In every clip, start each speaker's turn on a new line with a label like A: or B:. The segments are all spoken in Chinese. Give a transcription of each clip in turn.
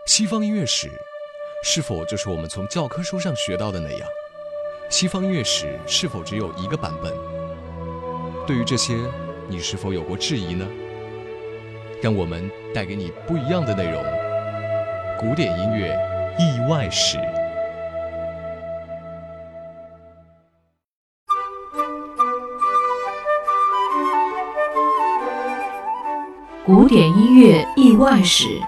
A: 西方音乐史是否就是我们从教科书上学到的那样？西方音乐史是否只有一个版本？对于这些，你是否有过质疑呢？让我们带给你不一样的内容。古典音乐意外史。
B: 古典音乐意外史。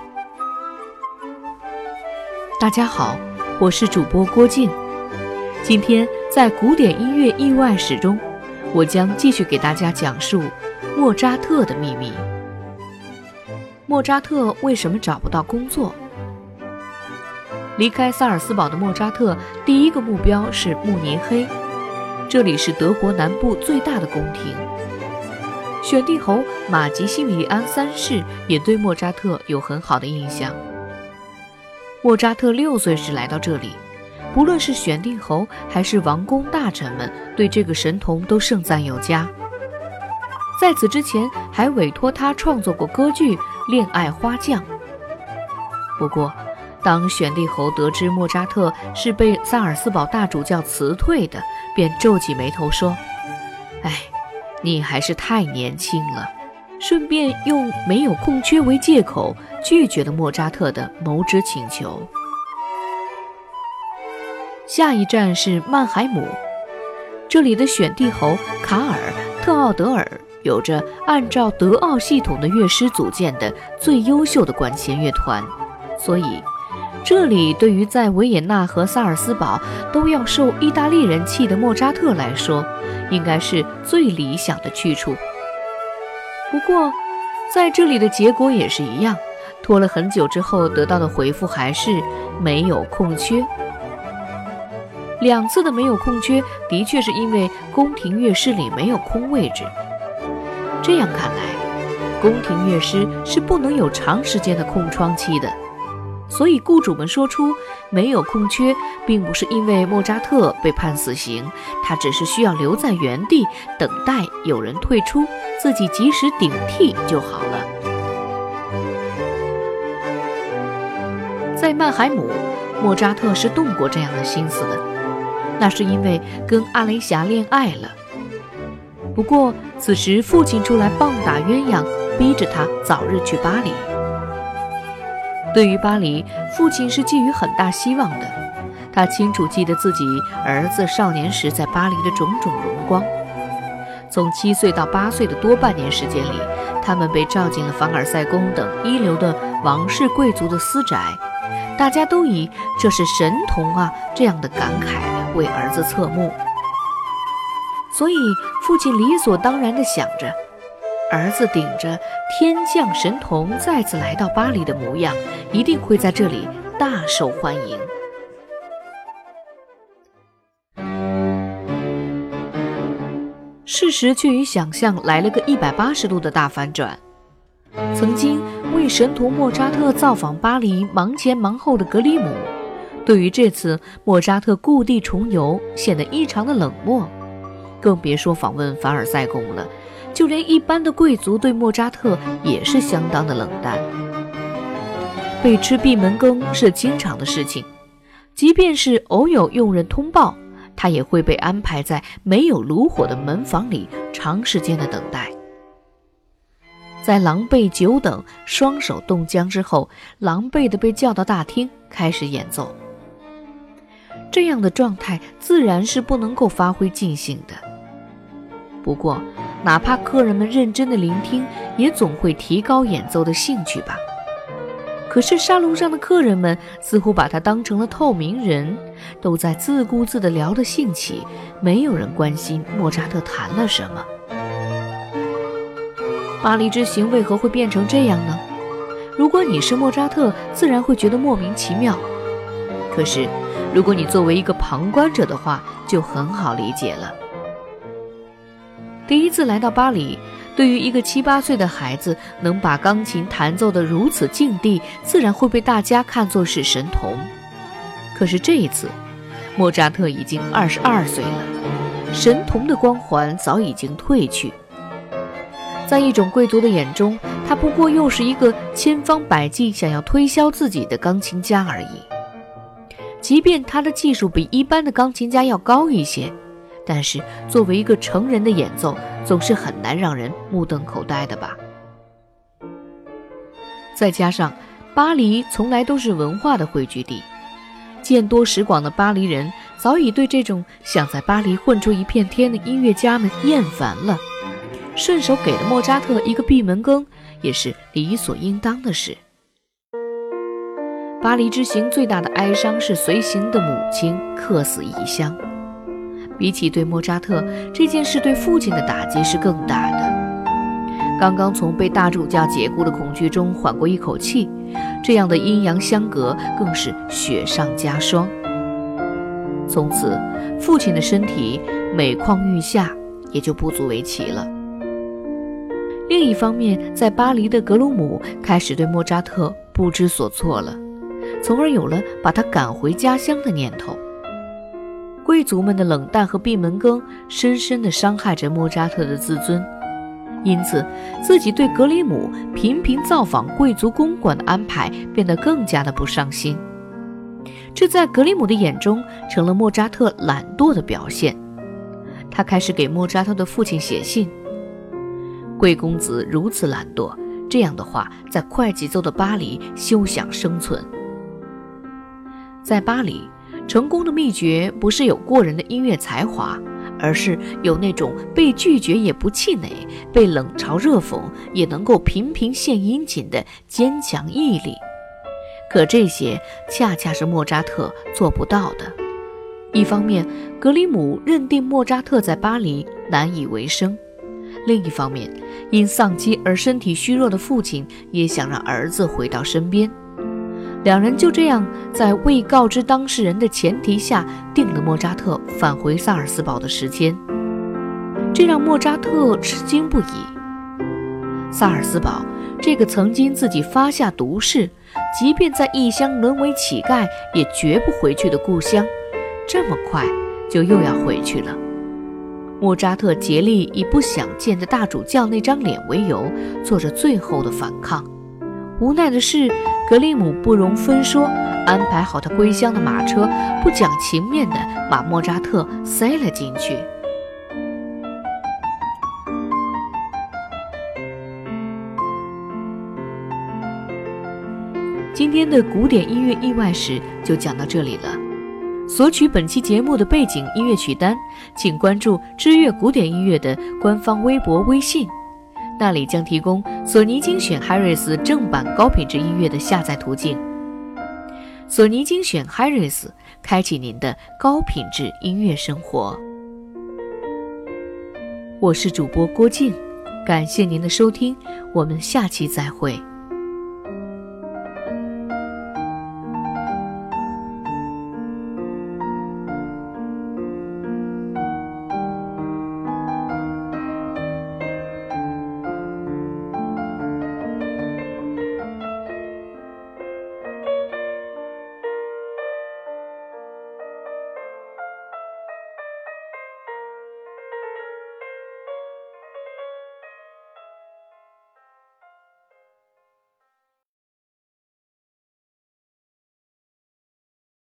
B: 大家好，我是主播郭靖。今天在古典音乐意外史中，我将继续给大家讲述莫扎特的秘密。莫扎特为什么找不到工作？离开萨尔斯堡的莫扎特第一个目标是慕尼黑，这里是德国南部最大的宫廷。选帝侯马吉西米利安三世也对莫扎特有很好的印象。莫扎特6岁时来到这里，不论是选帝侯还是王公大臣们对这个神童都盛赞有加。在此之前还委托他创作过歌剧《恋爱花匠》。不过当选帝侯得知莫扎特是被萨尔斯堡大主教辞退的，便皱起眉头说：哎，你还是太年轻了，顺便用没有空缺为借口拒绝了莫扎特的谋职请求。下一站是曼海姆，这里的选帝侯卡尔特奥德尔有着按照德奥系统的乐师组建的最优秀的管弦乐团，所以这里对于在维也纳和萨尔斯堡都要受意大利人气的莫扎特来说，应该是最理想的去处。不过在这里的结果也是一样，拖了很久之后得到的回复还是没有空缺。2次的没有空缺的确是因为宫廷乐师里没有空位置。这样看来，宫廷乐师是不能有长时间的空窗期的。所以雇主们说出没有空缺，并不是因为莫扎特被判死刑，他只是需要留在原地等待有人退出，自己及时顶替就好了。在曼海姆，莫扎特是动过这样的心思的，那是因为跟阿雷霞恋爱了。不过此时父亲出来棒打鸳鸯，逼着他早日去巴黎。对于巴黎，父亲是寄予很大希望的。他清楚记得自己儿子少年时在巴黎的种种荣光。从7岁到8岁的多半年时间里，他们被召进了凡尔赛宫等一流的王室贵族的私宅，大家都以这是神童啊这样的感慨为儿子侧目。所以父亲理所当然地想着，儿子顶着天降神童再次来到巴黎的模样，一定会在这里大受欢迎。事实却与想象来了个180度的大反转。曾经为神童莫扎特造访巴黎忙前忙后的格里姆，对于这次莫扎特故地重游显得异常的冷漠，更别说访问凡尔赛宫了。就连一般的贵族对莫扎特也是相当的冷淡。被吃闭门羹是经常的事情，即便是偶有佣人通报，他也会被安排在没有炉火的门房里长时间的等待。在狼狈久等双手冻僵之后，狼狈地被叫到大厅开始演奏。这样的状态自然是不能够发挥尽兴的。不过哪怕客人们认真的聆听，也总会提高演奏的兴趣吧。可是沙龙上的客人们似乎把他当成了透明人，都在自顾自地聊得兴起，没有人关心莫扎特弹了什么。巴黎之行为何会变成这样呢？如果你是莫扎特，自然会觉得莫名其妙。可是如果你作为一个旁观者的话，就很好理解了。第一次来到巴黎，对于一个7、8岁的孩子能把钢琴弹奏得如此境地，自然会被大家看作是神童。可是这一次，莫扎特已经22岁了，神童的光环早已经褪去。在一种贵族的眼中， 他不过又是一个千方百计想要推销自己的钢琴家而已。即便他的技术比一般的钢琴家要高一些，但是作为一个成人的演奏，总是很难让人目瞪口呆的吧。再加上巴黎从来都是文化的汇聚地，见多识广的巴黎人早已对这种想在巴黎混出一片天的音乐家们厌烦了，顺手给了莫扎特一个闭门羹也是理所应当的事。巴黎之行最大的哀伤是随行的母亲客死异乡，比起对莫扎特，这件事对父亲的打击是更大的。刚刚从被大主教解雇的恐惧中缓过一口气，这样的阴阳相隔更是雪上加霜。从此父亲的身体每况愈下，也就不足为奇了。另一方面，在巴黎的格鲁姆开始对莫扎特不知所措了，从而有了把他赶回家乡的念头。贵族们的冷淡和闭门羹深深地伤害着莫扎特的自尊，因此自己对格里姆频频造访贵族公馆的安排变得更加的不上心。这在格里姆的眼中成了莫扎特懒惰的表现。他开始给莫扎特的父亲写信：贵公子如此懒惰，这样的话在快节奏的巴黎休想生存。在巴黎，成功的秘诀不是有过人的音乐才华，而是有那种被拒绝也不气馁，被冷嘲热讽也能够频频献殷勤的坚强毅力。可这些恰恰是莫扎特做不到的。一方面，格里姆认定莫扎特在巴黎难以为生；另一方面，因丧妻而身体虚弱的父亲也想让儿子回到身边。两人就这样在未告知当事人的前提下定了莫扎特返回萨尔斯堡的时间，这让莫扎特吃惊不已。萨尔斯堡这个曾经自己发下毒誓，即便在异乡沦为乞丐也绝不回去的故乡，这么快就又要回去了。莫扎特竭力以不想见的大主教那张脸为由，做着最后的反抗。无奈的是，格里姆不容分说，安排好他归乡的马车，不讲情面地把莫扎特塞了进去。今天的古典音乐意外史就讲到这里了。索取本期节目的背景音乐曲单，请关注知乐古典音乐的官方微博微信，那里将提供索尼精选 Harris 正版高品质音乐的下载途径。索尼精选 Harris， 开启您的高品质音乐生活。我是主播郭静，感谢您的收听，我们下期再会。